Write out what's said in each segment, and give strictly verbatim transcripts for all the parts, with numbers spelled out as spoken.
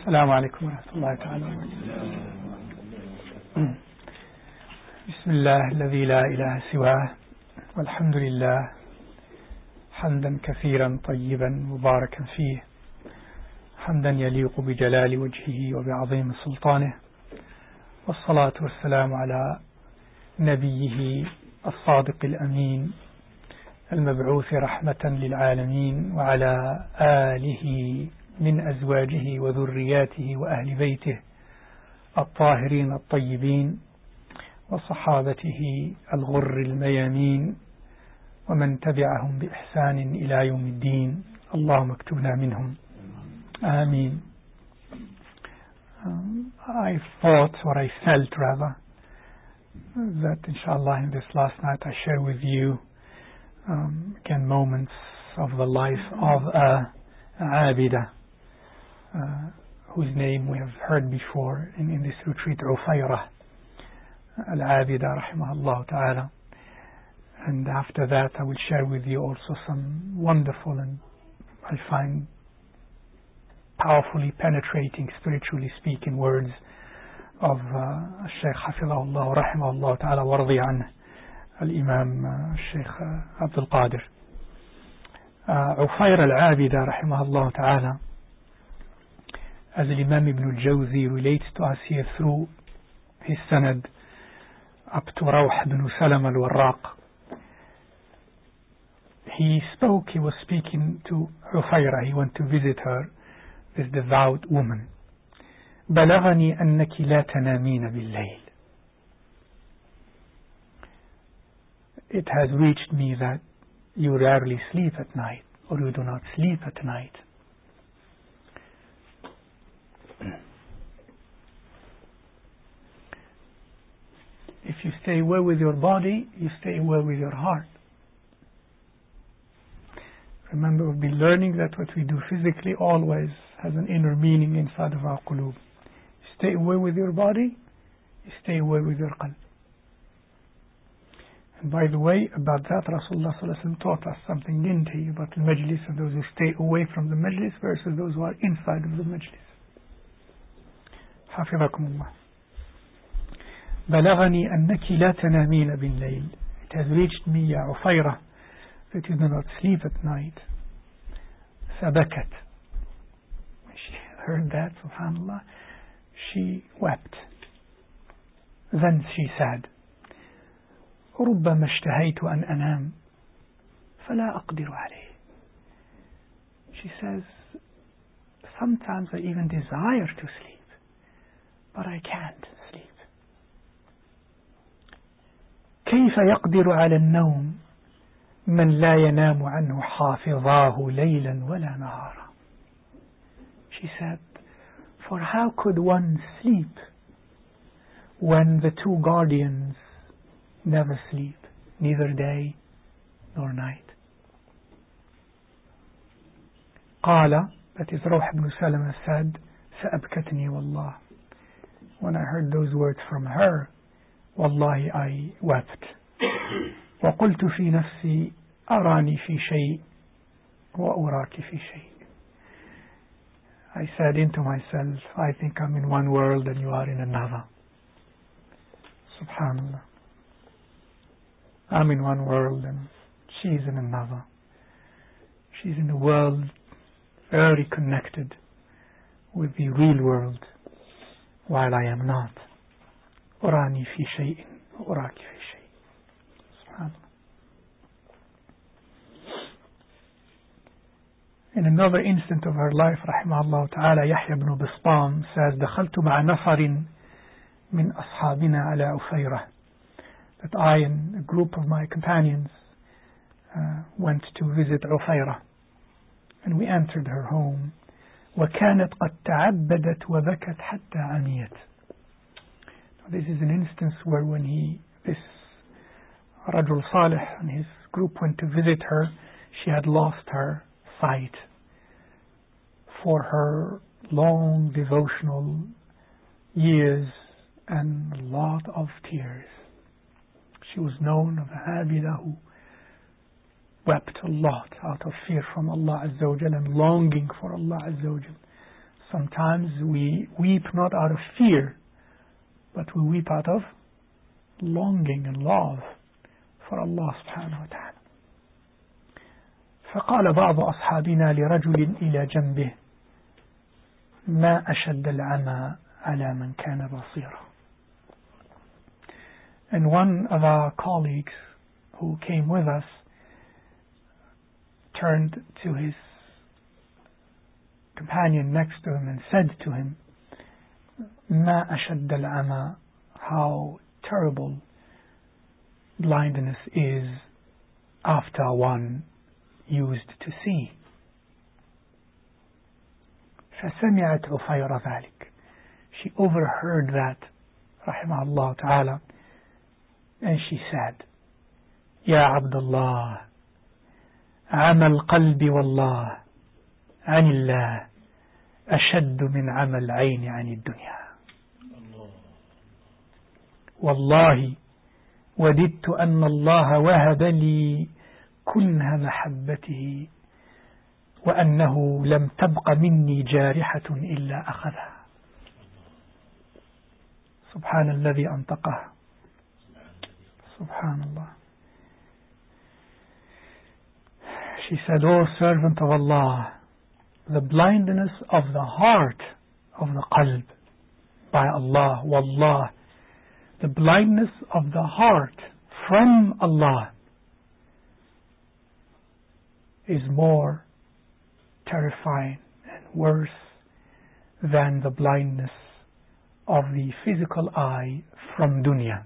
السلام عليكم ورحمة الله تعالى وبركاته. بسم الله الذي لا إله سواه، والحمد لله حمدا كثيرا طيبا مباركا فيه، حمدا يليق بجلال وجهه وبعظيم سلطانه، والصلاة والسلام على نبيه الصادق الأمين المبعوث رحمة للعالمين، وعلى آله من أزواجه وذرياته وأهل بيته الطاهرين الطيبين، وصحابته الغر الميامين، ومن تبعهم بإحسان إلى يوم الدين. اللهم اكتبنا منهم آمين. um, I thought, or I felt rather, that inshallah in this last night I share with you um, again moments of the life of a Abida, uh, whose name we have heard before in, in this retreat, Ufayrah al-Abida rahimahullah ta'ala. And after that I will share with you also some wonderful and I find powerfully penetrating, spiritually speaking words of uh, Shaykh Hafizahullah rahimahullah ta'ala wa radiya anhu, al-Imam uh, Shaykh uh, Abdul Qadir. uh, Ufayr al-Abida rahimahullah ta'ala, as Imam Ibn al-Jawzi relates to us here through his sanad up to Rawh ibn Salam al-Warraq, he spoke, he was speaking to Ufayra, he went to visit her, this devout woman. بلغني أنك لا تنامين بالليل. It has reached me that you rarely sleep at night, or you do not sleep at night. If you stay well with your body, you stay well with your heart. Remember, we've been learning that what we do physically always has an inner meaning inside of our qulub. You stay away with your body, you stay away with your qalb. And by the way, about that, Rasulullah sallallahu alaihi wasallam taught us something, didn't he, about the majlis and those who stay away from the majlis versus those who are inside of the majlis. حفظكم الله. بلغني أنك لا تنامين بالليل. It has reached me, يا عفيرة, that you do not sleep at night. فبكت. When she heard that, subhanallah, she wept. Then she said, ربما اشتهيت أن أنام فلا أقدر عليه. She says, sometimes I even desire to sleep, but I can't sleep. كيف يقدر على النوم من لا ينام عنه حافظاه ليلا ولا نهارا. She said, for how could one sleep when the two guardians never sleep, neither day nor night? قال, that is Rawh ibn Salama said, فأبكتني والله. When I heard those words from her, والله I wept. وقلت في نفسي أراني في شيء وأراك في شيء. I said into myself, I think I'm in one world and you are in another. Subhanallah. I'm in one world and she's in another. She's in a world very connected with the real world, while I am not. أراني في شيء وأراك في شيء. Subhanallah. In another instant of her life, rahimahullah ta'ala, Yahya ibn Bistam says, دخلت مع نفر من أصحابنا على أفيرة. That I and a group of my companions uh, went to visit Ufayrah, and we entered her home. وكانت قد تعبدت وبكت حتى عميت. This is an instance where when he, this Rajul Salih and his group went to visit her, she had lost her sight for her long devotional years and a lot of tears. She was known of Abida who wept a lot out of fear from Allah Azza wa Jal and longing for Allah Azza wa Jal. Sometimes we weep not out of fear, but we weep out of longing and love for Allah subhanahu wa ta'ala. فقال بعض أصحابنا لرجل إلى جنبه ما أشد العمى على من كان بصيرا. And one of our colleagues who came with us turned to his companion next to him and said to him, ما أشد العمى, how terrible blindness is after one used to see. فسمعت عفيرة ذلك. She overheard that, رحمه الله تعالى, and she said, يا عبد الله عمى القلب والله عن الله أشد من عمى العين عن الدنيا. والله وددت أن الله وهب لي كنه محبته وأنه لم تبق مني جارحة إلا أخذها. سبحان الذي أنطقها. سبحان الله. She said, O servant of Allah, the blindness of the heart, of the qalb, by Allah, wallah, the blindness of the heart from Allah is more terrifying and worse than the blindness of the physical eye from dunya,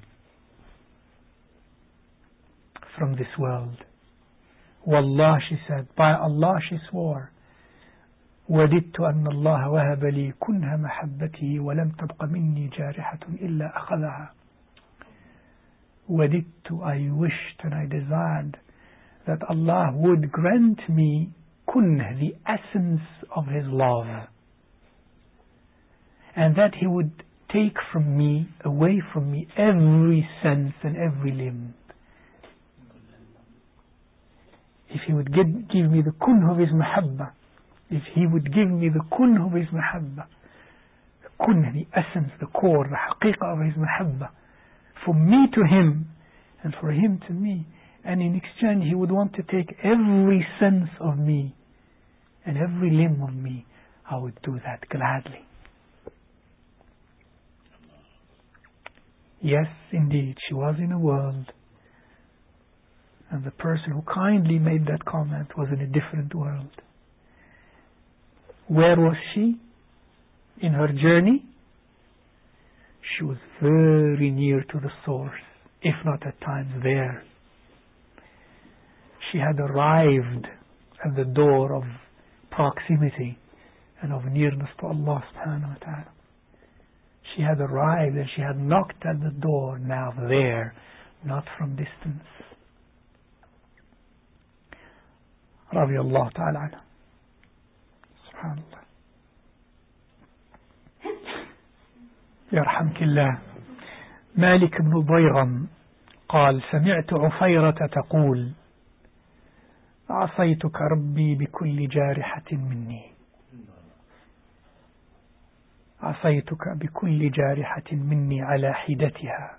from this world. Wallah, she said, by Allah, she swore, وددت أن الله وهب لي كنه محبته ولم تبق مني جارحة إلا أخذها. وددت, I wished and I desired that Allah would grant me kunh, the essence of His love, and that He would take from me, away from me, every sense and every limb. If He would give, give me the kunh of His mahabba, if He would give me the kunh of His mahabba, the kunh, the essence, the core, the haqiqah of His mahabba, for me to Him and for Him to me, and in exchange He would want to take every sense of me and every limb of me, I would do that gladly. Yes, indeed, she was in a world, and the person who kindly made that comment was in a different world. Where was she in her journey? She was very near to the source, if not at times there. She had arrived at the door of proximity and of nearness to Allah subhanahu wa ta'ala. She had arrived and she had knocked at the door, now there, not from distance. رضي الله تعالى عنه. سبحان الله. يرحمك الله. مالك بن ضيغم قال سمعت عفيرة تقول عصيتك ربي بكل جارحة مني عصيتك بكل جارحة مني على حدتها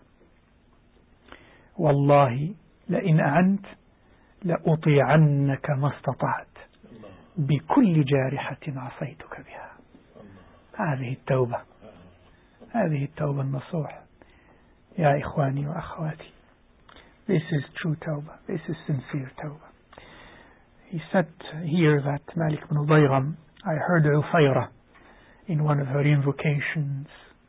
والله لئن أعنت لأطيعنك ما استطعت بكل جارحة عصيتك بها. هذه التوبة، هذه التوبة النصوح يا إخواني وأخواتي. This is true tawbah. This is sincere tawbah. He said here that Malik ibn Daygam, I heard Ufayra in one of her invocations,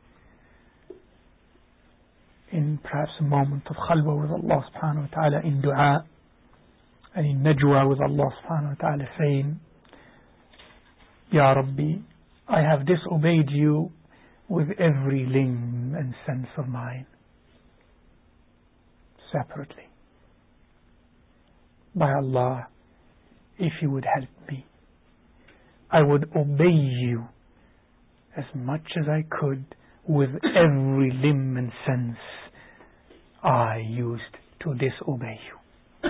in perhaps a moment of khalwa with Allah subhanahu wa ta'ala, in dua and in najwa with Allah subhanahu wa ta'ala, saying, Ya Rabbi, I have disobeyed you with every limb and sense of mine, separately. By Allah, if you would help me, I would obey you as much as I could with every limb and sense I used to disobey you.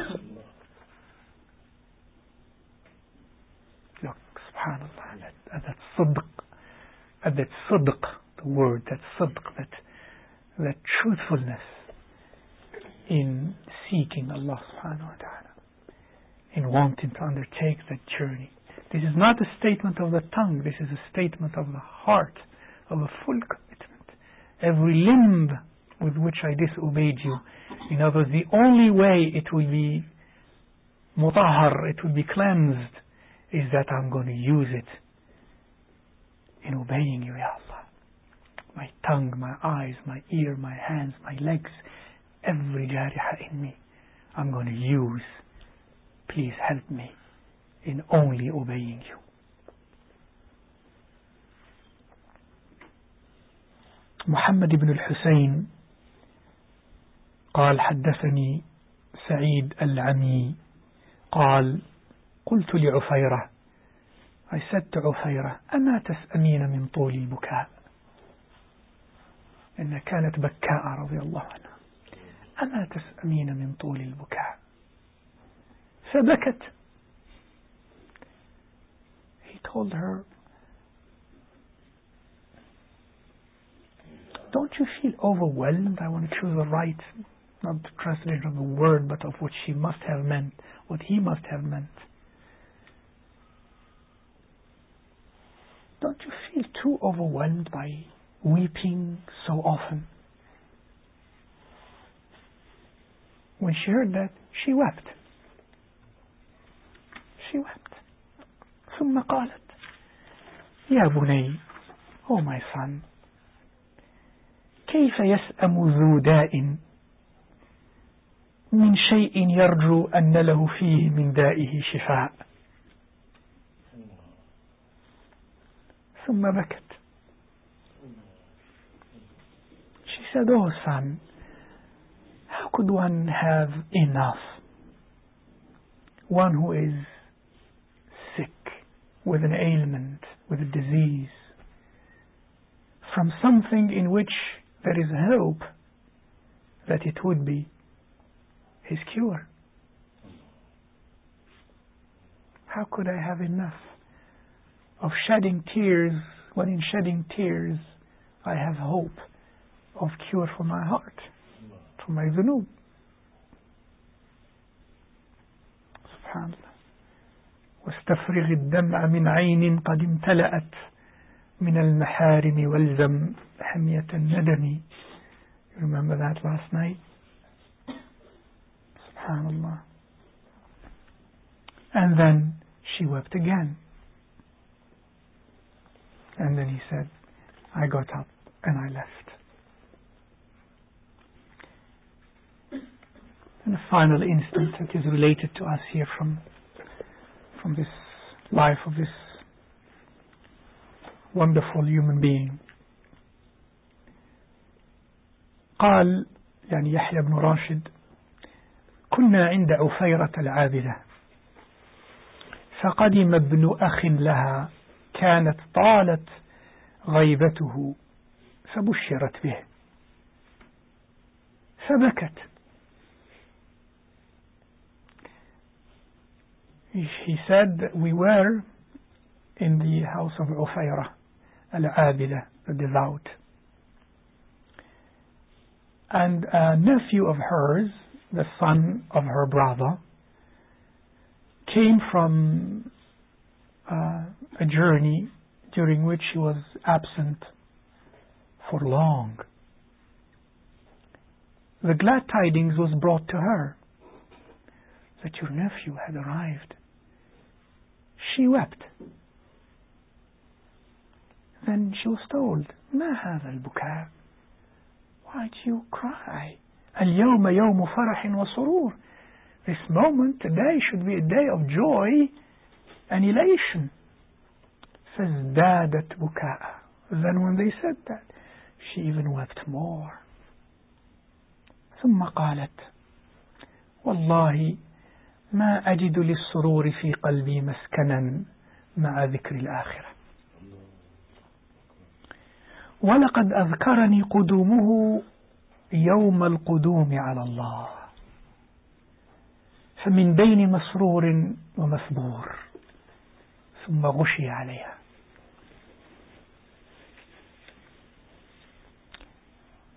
Look, subhanAllah, that, that sidq, at that sidq, the word, that sidq, that, that truthfulness in seeking Allah subhanahu wa ta'ala, in wanting to undertake that journey. This is not a statement of the tongue, this is a statement of the heart, of a full commitment. Every limb with which I disobeyed you, in other words, the only way it will be mutahhar, it will be cleansed, is that I'm going to use it in obeying you, Ya Allah. My tongue, my eyes, my ear, my hands, my legs, every jariha in me, I'm going to use. Please help me in only obeying you. محمد بن الحسين قال حدثني سعيد العمي قال قلت لعفيرة I said to عفيرة أما تسأمين من طول البكاء إنها كانت بكاء رضي الله عنها أما تسأمين من طول البكاء فبكت. He told her, don't you feel overwhelmed? I want to choose the right, not the translation of the word, but of what she must have meant, what he must have meant. Don't you feel too overwhelmed by weeping so often? When she heard that, she wept. She wept. ثم قالت يا بني, oh my son, كيف يسأم ذو داء من شيء يرجو أن له فيه من دائه شفاء. ثم بكت. She said, oh son, how could one have enough? One who is sick, with an ailment, with a disease, from something in which there is hope that it would be his cure. How could I have enough of shedding tears when in shedding tears I have hope of cure for my heart, for my dhunub? Subhanallah. واستفرغ الدمع من عين قد امتلأت من المحارم والزم حمية الندم. You remember that last night? Subhanallah. And then she wept again. And then he said, I got up and I left. And a final instance that is related to us here from from this life of this wonderful human being. قال يعني يحيى بن راشد كنا عند عفيرة العابدة فقدم ابن أخ لها كانت طالت غيبته فبشرت به فبكت. He said, we were in the house of Ufayrah al-Abida, the devout. And a nephew of hers, the son of her brother, came from uh, a journey during which she was absent for long. The glad tidings was brought to her that your nephew had arrived. She wept. Then she was told, ما هذا البكاء? Why do you cry? اليوم يوم فرح وسرور. This moment, today, should be a day of joy and elation. فازدادت بكاء. Then when they said that, she even wept more. ثم قالت والله ما أجد للسرور في قلبي مسكنا مع ذكر الآخرة ولقد أذكرني قدومه يوم القدوم على الله فمن بين مسرور ومثبور ثم غشي عليها.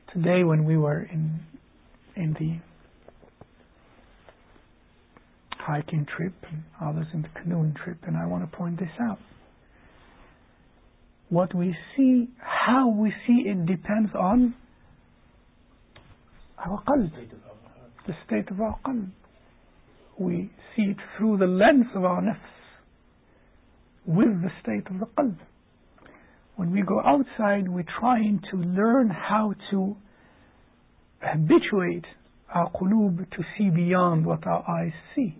Today when we were in in the hiking trip and others in the canoeing trip, and I want to point this out. What we see, how we see it depends on our qalb, the state of our qalb. We see it through the lens of our nafs, with the state of the qalb. When we go outside, we're trying to learn how to habituate our qulub to see beyond what our eyes see,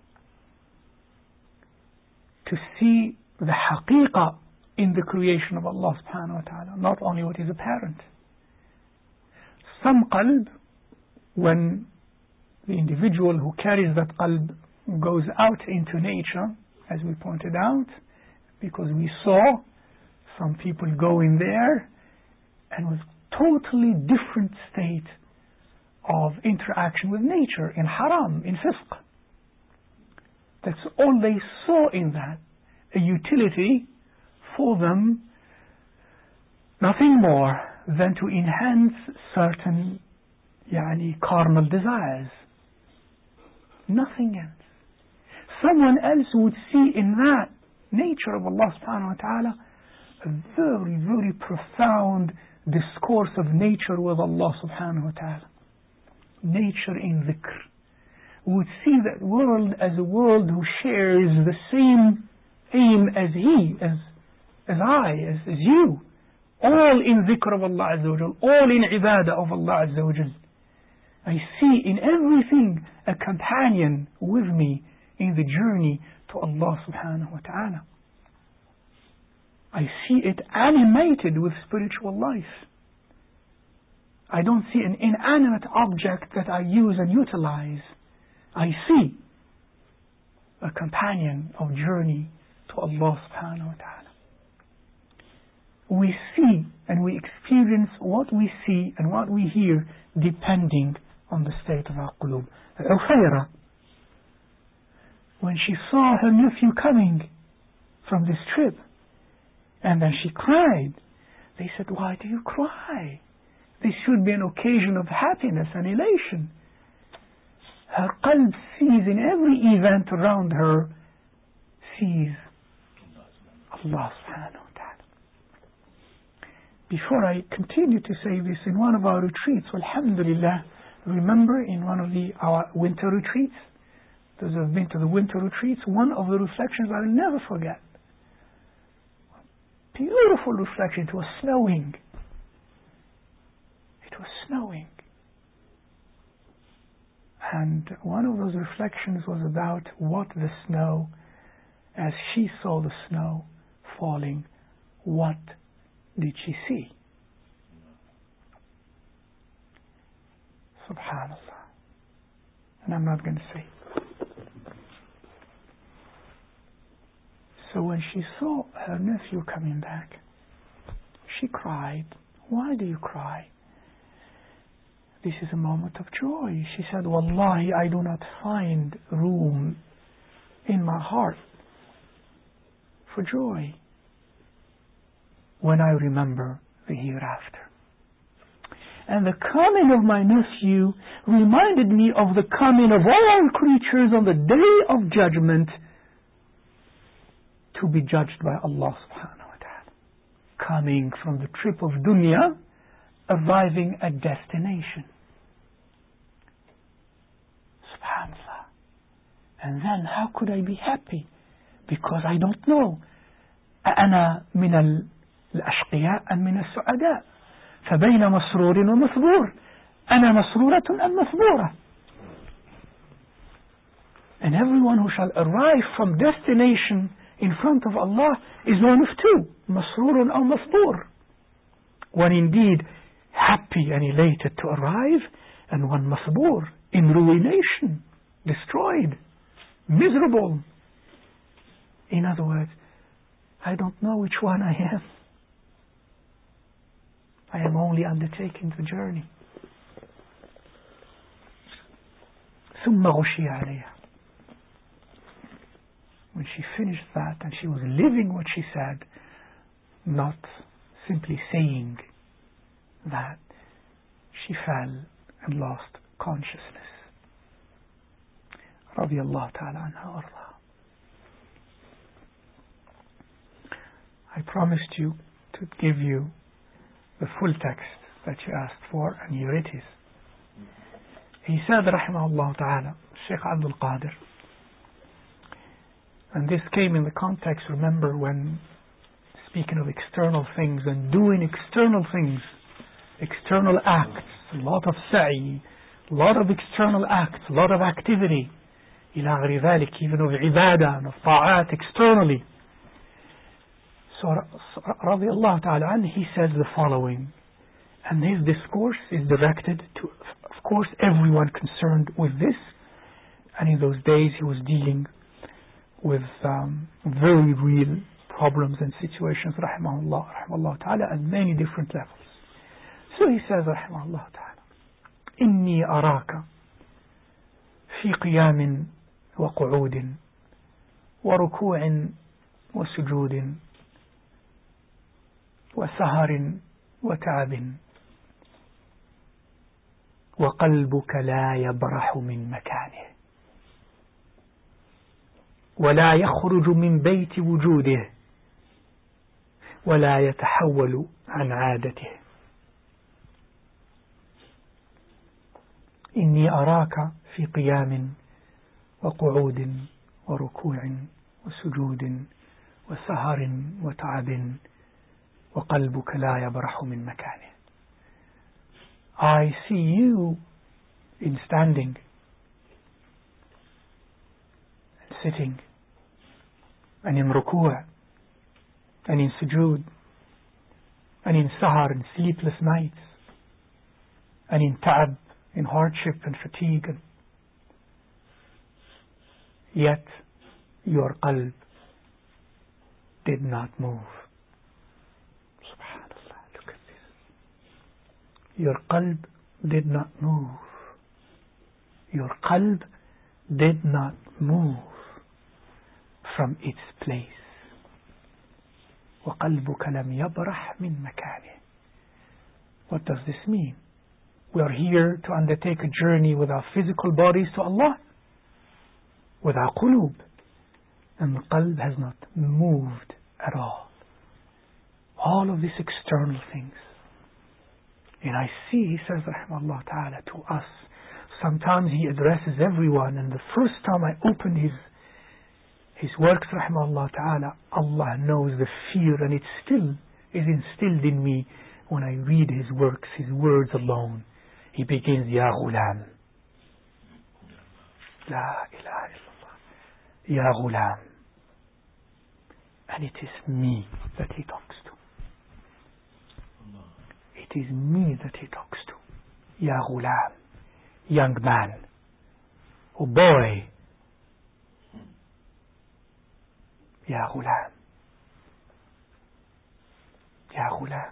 to see the haqiqah in the creation of Allah subhanahu wa ta'ala, not only what is apparent. Some qalb, when the individual who carries that qalb goes out into nature, as we pointed out, because we saw some people go in there and was totally different state of interaction with nature, in haram, in fisq. That's all they saw in that, a utility for them, nothing more than to enhance certain yani, carnal desires. Nothing else. Someone else would see in that nature of Allah subhanahu wa ta'ala a very, very profound discourse of nature with Allah subhanahu wa ta'ala. Nature in dhikr. Would see that world as a world who shares the same aim as he, as as I, as, as you. All in dhikr of Allah Azza wa Jal, all in ibadah of Allah Azza wa Jal. I see in everything a companion with me in the journey to Allah subhanahu wa ta'ala. I see it animated with spiritual life. I don't see an inanimate object that I use and utilize. I see a companion of journey to Allah subhanahu wa ta'ala. We see and we experience what we see and what we hear depending on the state of our qulub. Ufayra, when she saw her nephew coming from this trip, and then she cried, they said, why do you cry? This should be an occasion of happiness and elation. Her qalb sees in every event around her, sees Allah subhanahu wa ta'ala. Before I continue to say this, in one of our retreats, alhamdulillah, remember in one of the our winter retreats, those who have been to the winter retreats, one of the reflections I will never forget. Beautiful reflection. It was snowing. It was snowing. And one of those reflections was about what the snow, as she saw the snow falling, what did she see? Subhanallah. And I'm not going to say. So when she saw her nephew coming back, she cried. Why do you cry? This is a moment of joy. She said, Wallahi, I do not find room in my heart for joy when I remember the hereafter. And the coming of my nephew reminded me of the coming of all creatures on the day of judgment to be judged by Allah subhanahu wa ta'ala. Coming from the trip of dunya, arriving at destination. Subhanallah. And then how could I be happy? Because I don't know. أنا من الأشقياء أم من السعداء فبين مسرور ومثبور أنا مسرورة أم مثبورة. And everyone who shall arrive from destination in front of Allah is one of two, مسرور أو مثبور. One indeed happy and elated to arrive, and one مثبور, in ruination, destroyed, miserable. In other words, I don't know which one I am. I am only undertaking the journey. ثم غشي عليها. When she finished that and she was living what she said, not simply saying that, she fell and lost consciousness. Radiallahu ta'ala anha warḍaha. I promised you to give you the full text that you asked for, and here it is. He said, rahimahullah ta'ala, Sheikh Abdul Qadir, and this came in the context, remember, when speaking of external things and doing external things, external acts, a lot of sa'i, a lot of external acts, a lot of activity, ila ghayri dhalik, even of ibadah and of ta'at externally. So, radiallahu ta'ala anhu, he says the following, and his discourse is directed to, of course, everyone concerned with this, and in those days he was dealing with um, very real problems and situations, rahimahullah, rahimahullah ta'ala, at many different levels. So he says, rahimahullah ta'ala, إني أراك في قيام وقعود وركوع وسجود وسهر وتعب وقلبك لا يبرح من مكانه ولا يخرج من بيت وجوده ولا يتحول عن عادته. إني أراك في قيام وقعود وركوع وسجود وسهر وتعب وقلبك لا يبرح من مكانه. I see you in standing and sitting and in ruku' and in sujood and in sahar and sleepless nights and in ta'ab, in hardship and fatigue, and yet your qalb did not move. Subhanallah, look at this. Your qalb did not move. Your qalb did not move from its place. وَقَلْبُكَ لَمْ يَبْرَحْ مِنْ مَكَانِهِ. What does this mean? We are here to undertake a journey with our physical bodies to Allah, with our qulub, and the qalb has not moved at all. All of these external things. And I see, he says, rahimahullah ta'ala, to us, sometimes he addresses everyone, and the first time I opened his his works, rahimahullah ta'ala, Allah knows the fear, and it still is instilled in me when I read his works, his words alone. He begins, Ya Ghulam. La ilaha illallah. Ya Ghulam. And it is me that he talks to. It is me that he talks to. Ya Ghulam. Young man. Oh boy. Ya Ghulam. Ya Ghulam.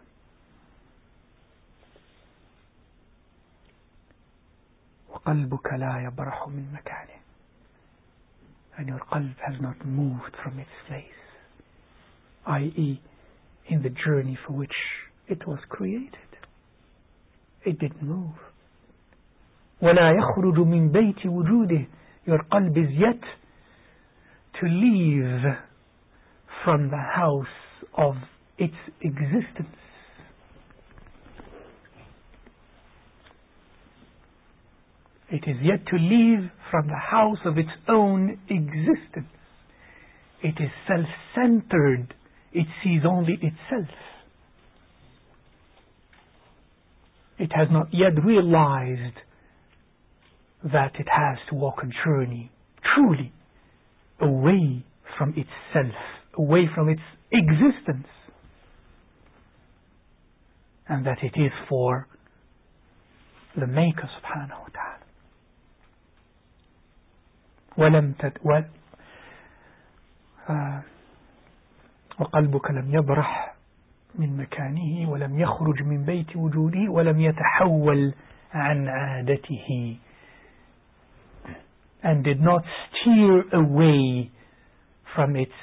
وقلبك لا يبرح من مكانه. And your qalb has not moved from its place, that is in the journey for which it was created. It didn't move. ولا يخرج من بيت وجوده. Your qalb is yet to leave from the house of its existence. It is yet to leave from the house of its own existence. It is self-centered. It sees only itself. It has not yet realized that it has to walk a journey truly away from itself, away from its existence, and that it is for the Maker subhanahu wa ta'ala. ولم تد و وقلبك لم يبرح من مكانه ولم يخرج من بيت وجوده ولم يتحول عن عادته, and did not steer away from its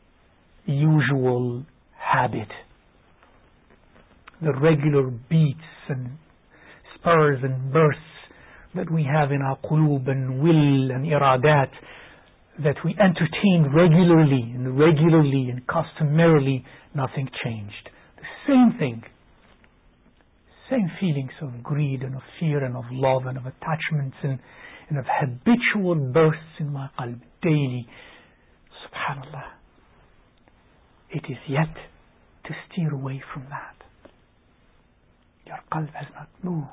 usual habit, the regular beats and spurs and bursts that we have in our qulub and will and iradat that we entertain regularly and regularly and customarily, nothing changed. The same thing. Same feelings of greed and of fear and of love and of attachments and, and of habitual bursts in my qalb daily. Subhanallah. It is yet to steer away from that. Your qalb has not moved.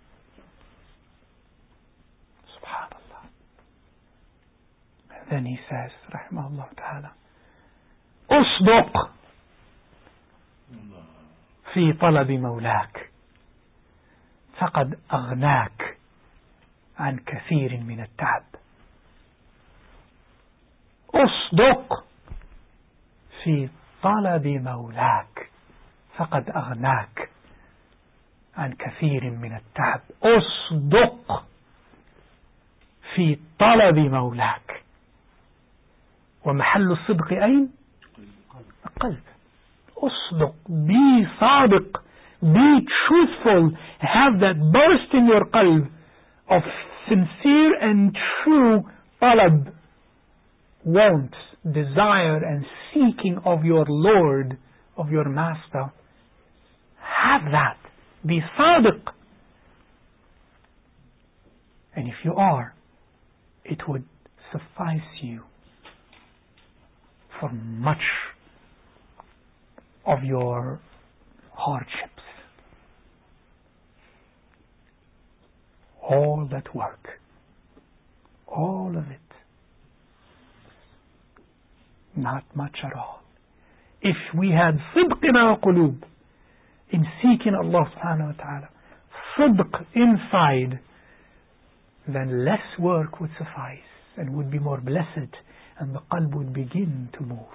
Subhanallah. And then he says, Rahimahullah Ta'ala, أصدق في طلب مولاك فقد أغناك عن كثير من التعب. أصدق في طلب مولاك فقد أغناك عن كثير من التعب. أصدق في طلب مولاك. ومحل الصدق أين؟ القلب. أصدق. Be صادق. Be truthful. Have that burst in your qalb of sincere and true talab, want, desire and seeking of your Lord, of your Master. Have that. Be sadiq. And if you are, it would suffice you for much of your hardships. All that work, all of it, not much at all. If we had sidq in our qulub, in seeking Allah subhanahu wa ta'ala, sidq inside, then less work would suffice and would be more blessed, and the qalb would begin to move.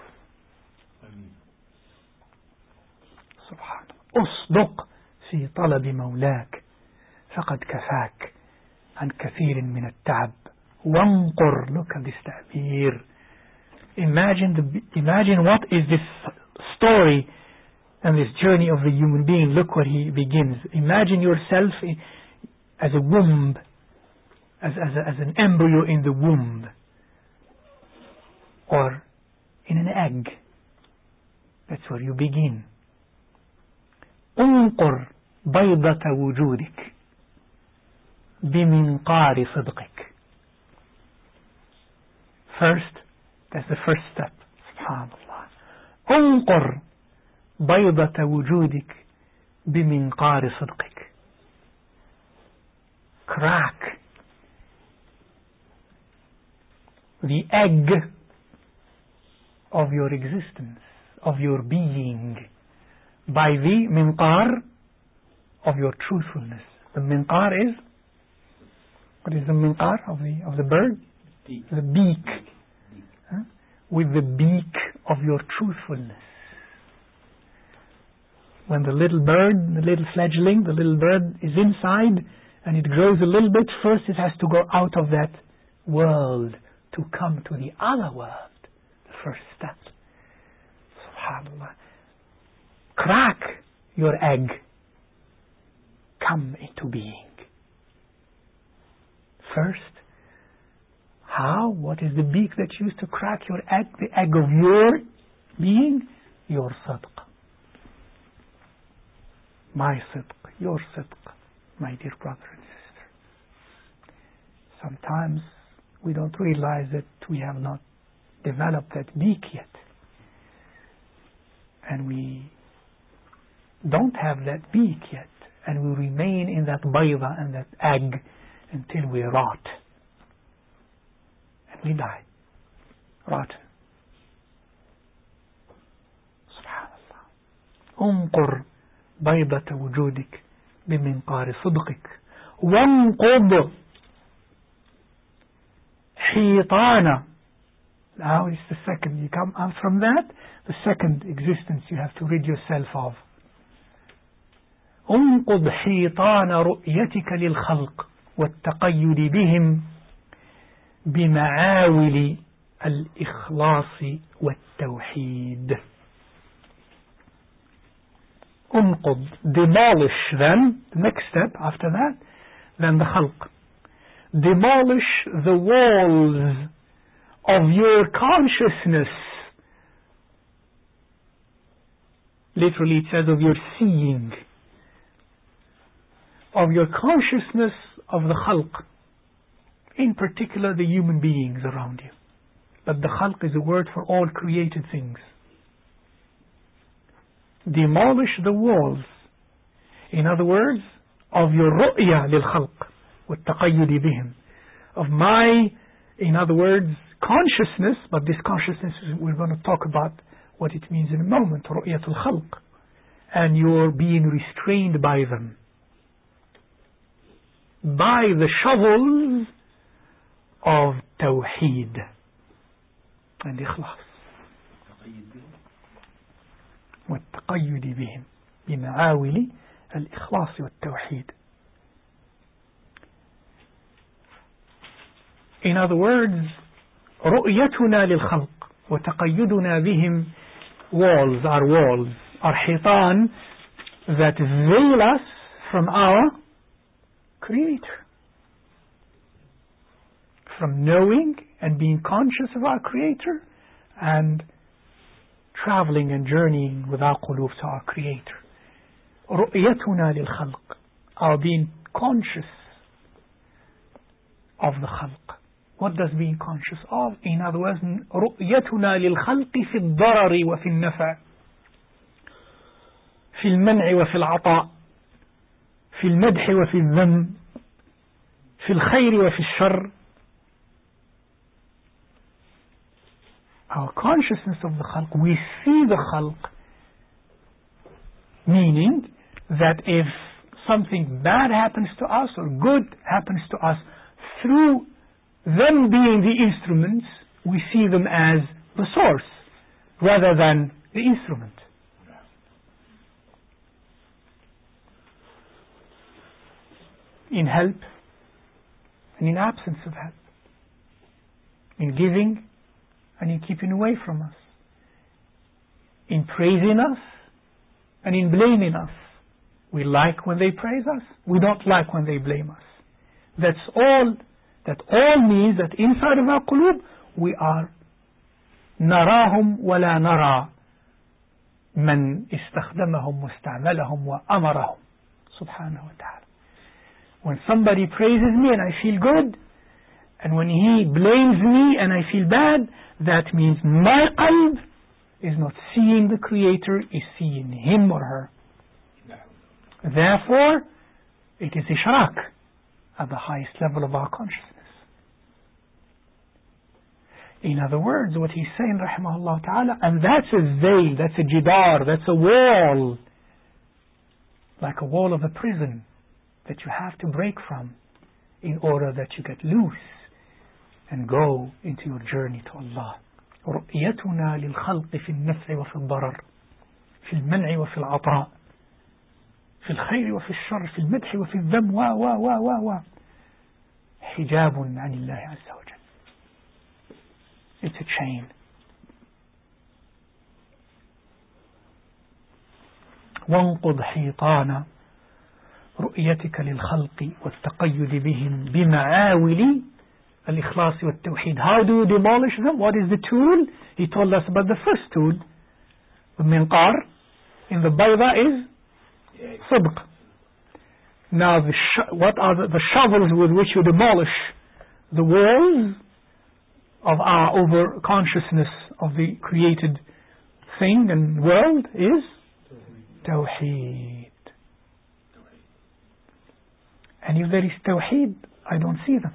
سبحانه. أصدق في طلب مولاك فقد كفاك عن كثير من التعب وانقر. Look at this ta'bir. Imagine the, imagine what is this story and this journey of the human being. Look where he begins. Imagine yourself as a womb, as, as, a, as an embryo in the womb, or in an egg. That's where you begin. انقر بيضة وجودك بمنقار صدقك. First, that's the first step. Subhanallah. انقر بيضة وجودك بمنقار صدقك. Crack the egg of your existence, of your being, by the minqar of your truthfulness. The minqar is, what is the minqar of the of the bird? Beak. The beak. beak. Huh? With the beak of your truthfulness. When the little bird, the little fledgling, the little bird is inside and it grows a little bit, first it has to go out of that world to come to the other world. The first step. Subhanallah. Crack your egg. Come into being. First, how? What is the beak that used to crack your egg? The egg of your being? Your sidq. My sidq. Your sidq. My dear brother and sister. Sometimes we don't realize that we have not developed that beak yet. And we don't have that beak yet, and we remain in that bayda and that egg until we rot, and we die, rotten. Subhanallah. انقر بيضة وجودك بمنقار صدقك وانقض حيطان. Now it's the second. You come out from that, the second existence you have to rid yourself of. انقض حيطان رؤيتك للخلق والتقيد بهم بمعاول الإخلاص والتوحيد. unqud, demolish them. The next step after that, then the khalq. Demolish the walls of your consciousness. Literally it says of your seeing. Of your consciousness of the khalq. In particular the human beings around you. But the khalq is a word for all created things. Demolish the walls. In other words, of your ru'ya lil khalq. وَالتَّقَيُّدِ بِهِمْ. Of my, in other words, consciousness, but this consciousness, we're going to talk about what it means in a moment, ru'yatul khalq. And you're being restrained by them. By the shovels of Tawheed and Ikhlas. والتقيد بهم بمعاول الإخلاص والتوحيد. In other words, رؤيتنا للخلق وتقيدنا بهم, walls, our walls, our حيطان that veil us from our Creator. From knowing and being conscious of our Creator and traveling and journeying with our qulub to our Creator. رؤيتنا للخلق, our being conscious of the khalq. What does being conscious of? In other words, رؤيتنا للخلق في الضرر وفي النفع, في المنع وفي العطاء, في المدح وفي الذم, في الخير وفي الشر. Our consciousness of the khalq, we see the khalq, meaning that if something bad happens to us or good happens to us, through them being the instruments, we see them as the source rather than the instrument. In help and in absence of help, in giving and in keeping away from us, in praising us and in blaming us. We like when they praise us, we don't like when they blame us. That's all. That all means that inside of our qulub we are نراهم ولا نرى من استخدمهم واستعملهم وأمرهم سبحانه وتعالى. When somebody praises me and I feel good, and when he blames me and I feel bad, that means my qalb is not seeing the Creator, is seeing him or her. Therefore, it is ishraq at the highest level of our consciousness. In other words, what he's saying, rahimahullah ta'ala, and that's a veil, that's a jidar, that's a wall, like a wall of a prison that you have to break from in order that you get loose and go into your journey to Allah. رؤيتنا للخلق في النفع وفي الضرر, في المنع وفي العطاء, في الخير وفي الشر, في المدح وفي الذم, و و و و و حجاب عن الله عز وجل. It's a chain. وانقض حيطان رؤيتك للخلق والتقيد بهم بمعاول الإخلاص والتوحيد. How do you demolish them? What is the tool? He told us about the first tool. The minqar in the bayda is صدق. Now the sh- what are the, the shovels with which you demolish the walls of our over consciousness of the created thing and world is Tawheed. And if there is Tawheed, I don't see them.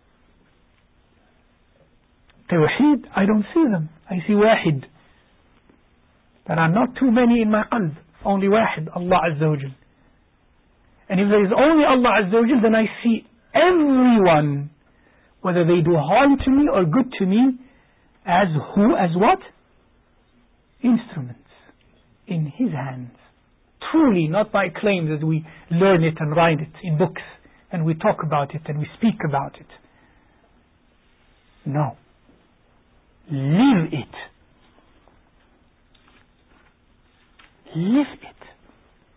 Tawheed, I don't see them. I see Wahid. There are not too many in my qalb. Only Wahid, Allah Azza wa Jal. And if there is only Allah Azza wa Jal, then I see everyone, whether they do harm to me or good to me, as who, as what? Instruments in His hands. Truly, not by claims as we learn it and write it in books and we talk about it and we speak about it. No. Live it. Live it.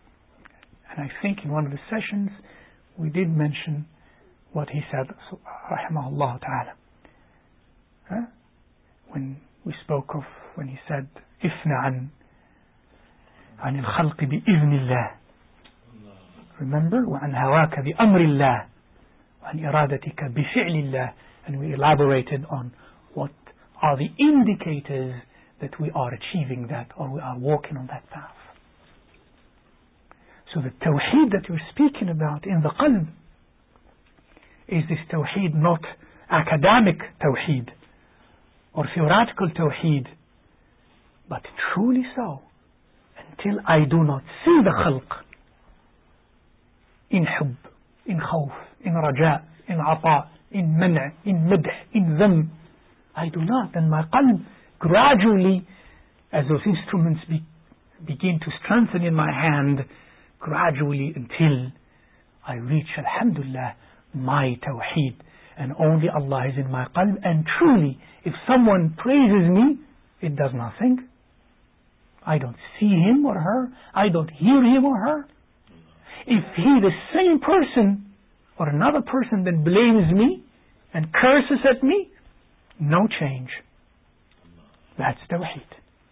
And I think in one of the sessions we did mention what he said, rahimahullah ta'ala. Huh? When we spoke of, when he said, إِفْنَ عَنْ عن الخلق بإذن الله. Remember, وعن هواك بأمر الله وعن إرادتك بفعل الله. And we elaborated on what are the indicators that we are achieving that, or we are walking on that path. So the tawheed that we're speaking about in the qalb is this tawheed, not academic tawheed or theoretical tawheed, but truly so. Until I do not see the khalq in hub, in khawf, in raja, in ata, in man', in madh, in dhamm, I do not. And my qalb gradually, as those instruments be, begin to strengthen in my hand, gradually until I reach, alhamdulillah, my tawheed. And only Allah is in my qalb. And truly, if someone praises me, it does nothing. I don't see him or her. I don't hear him or her. If he, the same person, or another person that blames me and curses at me, no change. That's tawheed.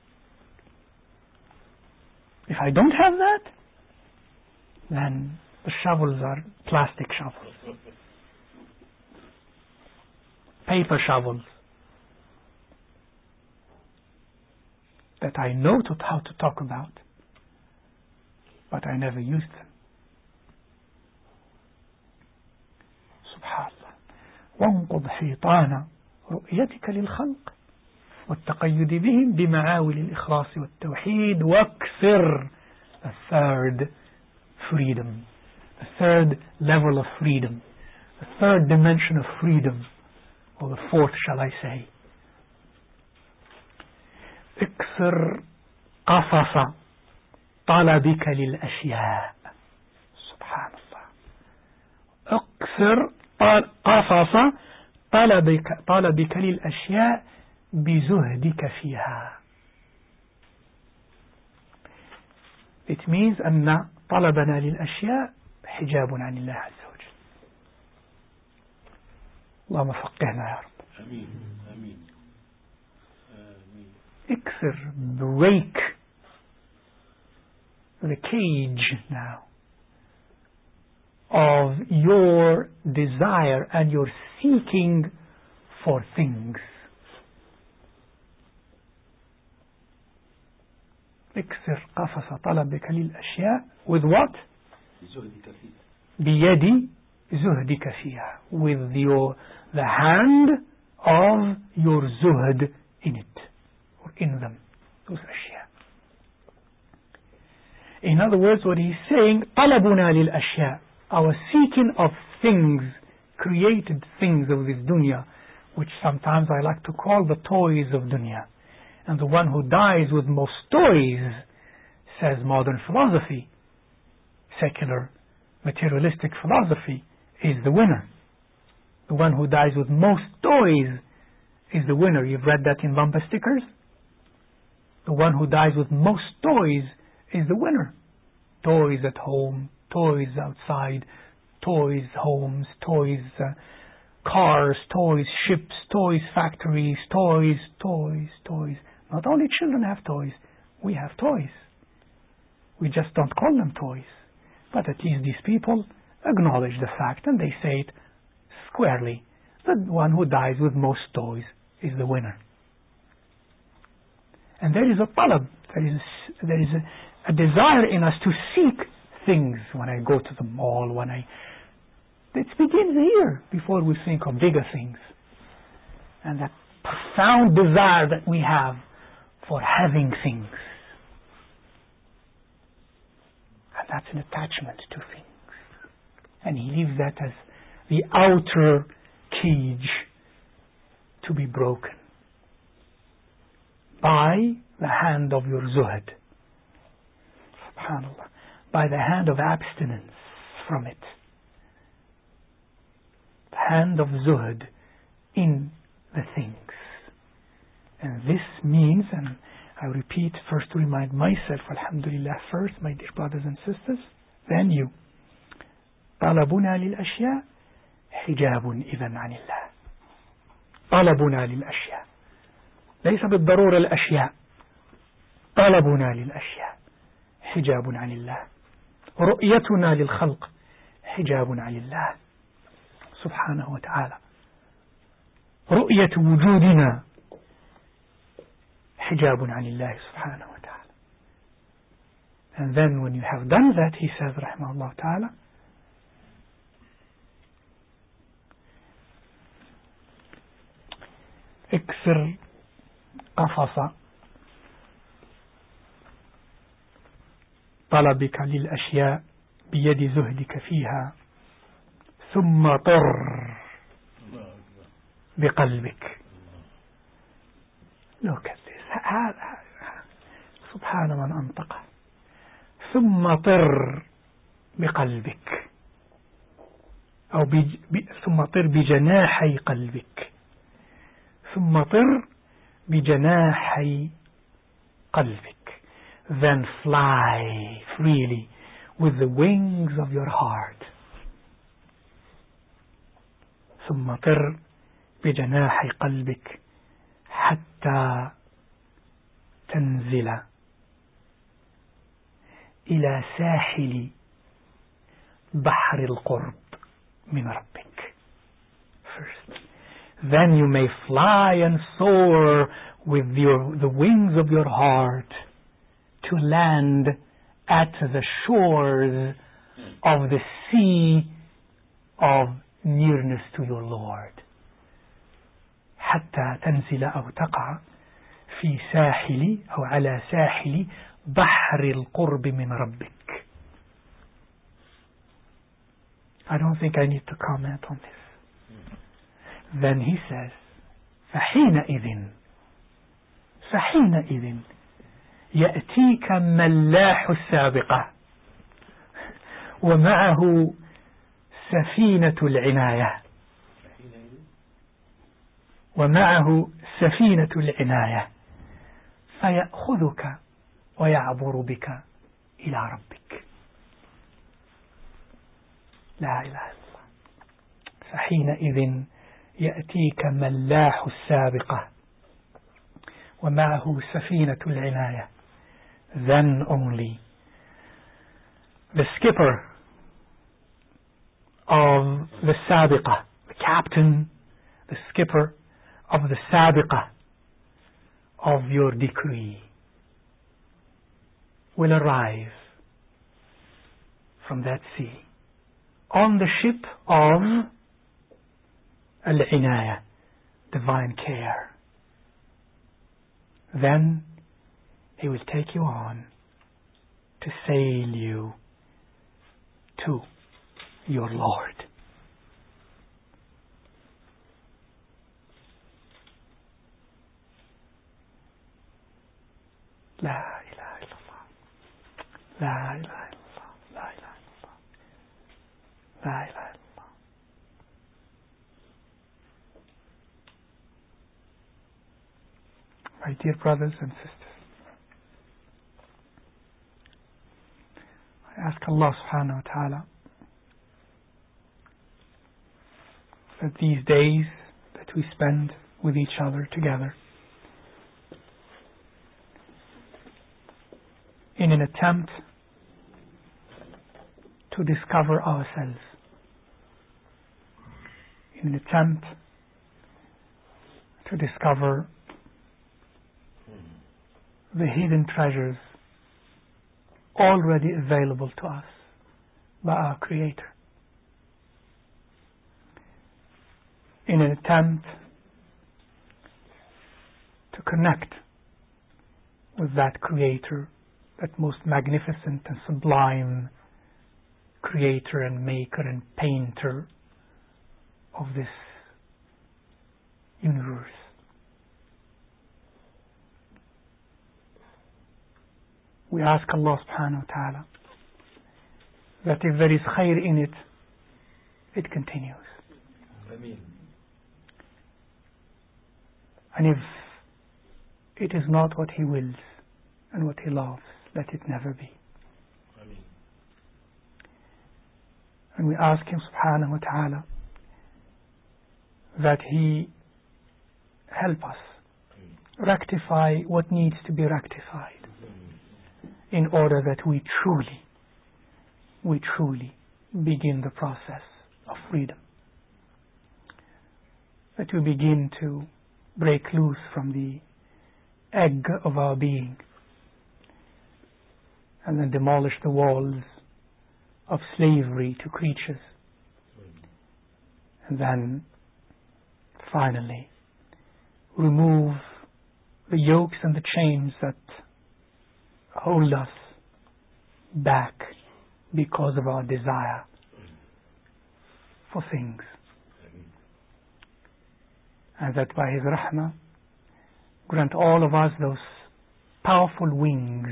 If I don't have that, then the shovels are plastic shovels. Paper shovels. That I know to, how to talk about, but I never used them. Subhanallah. وانقض حيطان رؤيتك للخلق والتقيد بهم بمعاول الإخلاص والتوحيد واكثر. The third freedom, the third level of freedom, the third dimension of freedom, or the fourth, shall I say. اكسر قفص طلبك للأشياء. سبحان الله. اكسر قفص طلبك, طلبك للأشياء بزهدك فيها. It means أن طلبنا للأشياء حجاب عن الله عز وجل. اللهم فقهنا يا رب. آمين آمين. Ikthir, break the cage now of your desire and your seeking for things. اكسر قفص طلبك للأشياء with what? بيد زهدك فيها, with your the hand of your zuhd in it, or in them, those أشياء. In other words, what he's saying, طلبنا للأشياء, our seeking of things, created things of this dunya, which sometimes I like to call the toys of dunya. And the one who dies with most toys, says modern philosophy, secular, materialistic philosophy, is the winner. The one who dies with most toys is the winner. You've read that in bumper stickers? The one who dies with most toys is the winner. Toys at home, toys outside, toys homes, toys uh, cars, toys ships, toys factories, toys, toys, toys. Not only children have toys, we have toys. We just don't call them toys. But at least these people acknowledge the fact and they say it squarely. The one who dies with most toys is the winner. And there is a talab, there is, there is a, a desire in us to seek things. When I go to the mall, when I... It begins here before we think of bigger things. And that profound desire that we have for having things. And that's an attachment to things. And he leaves that as the outer cage to be broken by the hand of your zuhd. SubhanAllah. By the hand of abstinence from it. The hand of zuhd in the things. And this means, and I repeat first to remind myself, alhamdulillah first, my dear brothers and sisters, Then you. طلبنا للأشياء حجاب إذن عن الله. طلبنا للأشياء ليس بالضرورة الأشياء. طلبنا للأشياء حجاب عن الله. رؤيتنا للخلق حجاب عن الله سبحانه وتعالى. رؤية وجودنا حجاب عن الله سبحانه وتعالى. And then when you have done that, he says رحمه الله تعالى, اكسر قفص طلبك للأشياء بيد زهدك فيها ثم طر بقلبك. Look at this. سبحان من أنطقه. ثم طر بقلبك أو بج... ب... ثم طر بجناحي قلبك. ثم طر بجناحي قلبك. Then fly freely with the wings of your heart. ثم طر بجناحي قلبك حتى تنزل إلى ساحل بحر القرب من ربك. First, then you may fly and soar with your, the wings of your heart to land at the shores of the sea of nearness to your Lord. حتى تنزل أو تقع في ساحل أو على ساحل بحر القرب من ربك. I don't think I need to comment on this. Then he says, فحينئذ فحينئذ يأتيك ملاح السابقة ومعه سفينة العناية ومعه سفينة العناية فيأخذك ويعبر بك إلى ربك. لا إله إلا الله. فحينئذ يأتيك ملاح السابقة ومعه سفينة العناية. Then only the skipper of the Sabiqah, the captain, the skipper of the Sabiqah of your decree will arrive from that sea on the ship of Al-Inayah, divine care. Then he will take you on to sail you to your Lord. لا إله إلا الله. لا إله إلا الله. لا إله إلا الله. لا إله إلا الله. My dear brothers and sisters, I ask Allah subhanahu wa ta'ala that these days that we spend with each other together in an attempt to discover ourselves, in an attempt to discover the hidden treasures already available to us by our Creator, in an attempt to connect with that Creator, that most magnificent and sublime Creator and Maker and Painter of this universe. We ask Allah subhanahu wa ta'ala that if there is khair in it, it continues. Ameen. And if it is not what He wills and what He loves, let it never be. Ameen. and we ask Him subhanahu wa ta'ala that He help us rectify what needs to be rectified in order that we truly, we truly begin the process of freedom. That we begin to break loose from the egg of our being and then demolish the walls of slavery to creatures, and then finally remove the yokes and the chains that hold us back because of our desire for things, and that by His rahmah grant all of us those powerful wings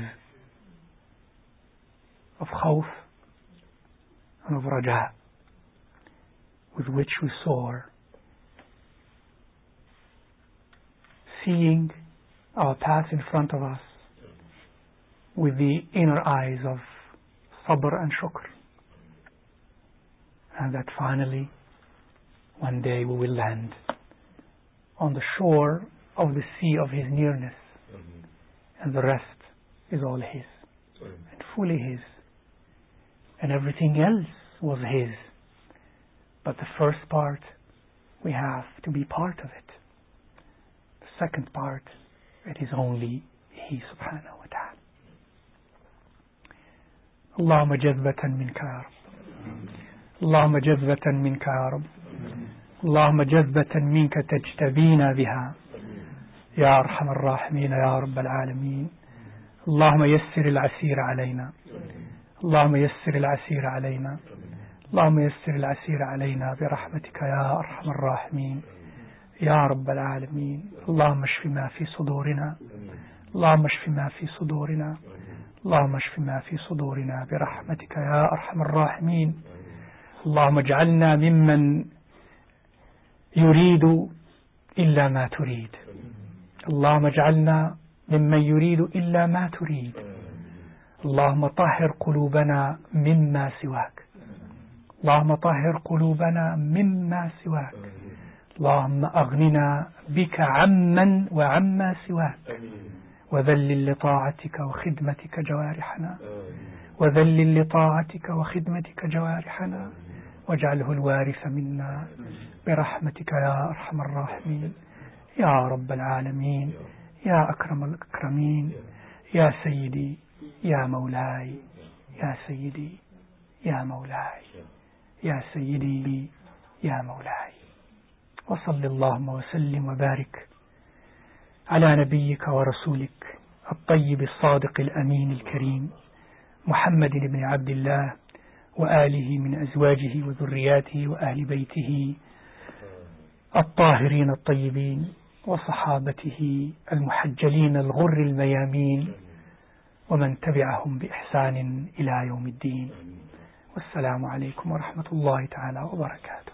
of khawf and of raja with which we soar, seeing our path in front of us with the inner eyes of sabr and shukr, and that finally one day we will land on the shore of the sea of His nearness, mm-hmm. and the rest is all His, mm-hmm. and fully His, and everything else was His, but the first part we have to be part of it. The second part, it is only He subhanahu wa ta'ala. اللهم جذبة منك يا رب اللهم جذبة منك يا رب اللهم جذبة منك تجتبينا بها يا أرحم الراحمين يا رب العالمين. اللهم يسر العسير علينا اللهم يسر العسير علينا اللهم يسر العسير علينا برحمتك يا أرحم الراحمين يا رب العالمين. اللهم اشف ما في صدورنا اللهم اشف ما في صدورنا اللهم اشف ما في صدورنا برحمتك يا أرحم الراحمين. اللهم اجعلنا ممن يريد إلا ما تريد اللهم اجعلنا ممن يريد إلا ما تريد. اللهم طهر قلوبنا مما سواك اللهم طهر قلوبنا مما سواك. اللهم أغننا بك عمن وعما سواك وذلل لطاعتك وخدمتك جوارحنا وذلل لطاعتك وخدمتك جوارحنا واجعله الوارث منا برحمتك يا أرحم الراحمين يا رب العالمين يا أكرم الأكرمين يا سيدي يا مولاي يا سيدي يا مولاي يا سيدي يا مولاي. وصل اللهم وسلم وبارك على نبيك ورسولك الطيب الصادق الأمين الكريم محمد بن عبد الله وآله من أزواجه وذرياته وأهل بيته الطاهرين الطيبين وصحابته المحجلين الغر الميامين ومن تبعهم بإحسان إلى يوم الدين. والسلام عليكم ورحمة الله تعالى وبركاته.